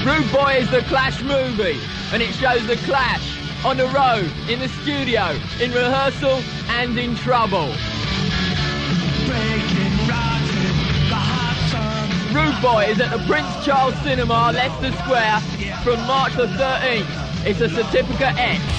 Rude Boy is the Clash movie, and it shows the Clash on the road, in the studio, in rehearsal, and in trouble. Rude Boy is at the Prince Charles Cinema, Leicester Square, from March the 13th. It's a Certificate X.